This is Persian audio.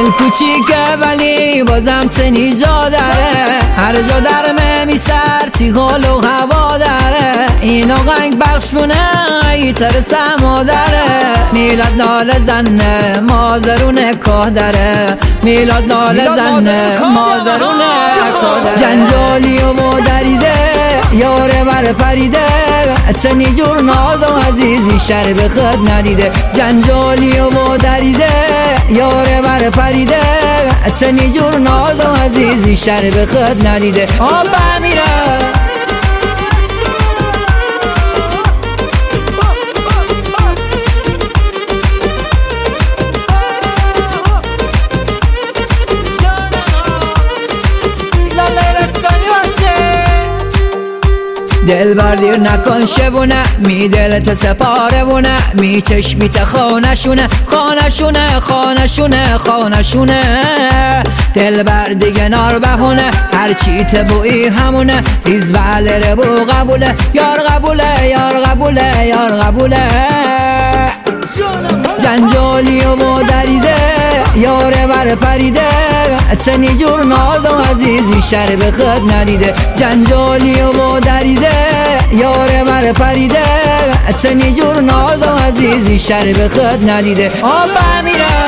کوچیکه ولی بازم سنی جا داره، هر جا درمه میسر تیغال و هوا داره. این آهنگ بخش مونه ای ترس مادره، میلاد نال زنه مازرونه که داره، میلاد نال زنه مازرونه که داره. جنجالی و مادریده یاره بر پریده، سنی جور ناز و عزیزی شر به خود ندیده. جنجالی و مادریده یاره بر پریده، سنی جور ناز و عزیزی شر به خود ندیده. آب میره دل بردیر نکن شبونه، می دلت سپاره بونه، می چشمیت خانشونه خانشونه خانشونه خانشونه. دل بر دیگه نار بهونه، هر چی تبویی همونه، ریز بله ربو قبوله، یار قبوله یار قبوله یار قبوله. جنجالی و مادریده یاره بر پریده، سنی جور ناز و عزیزی شر به خود ندیده. جنجالی و مادریده یاره بر پریده، سنی جور ناز و عزیزی شر به خود ندیده. آب میره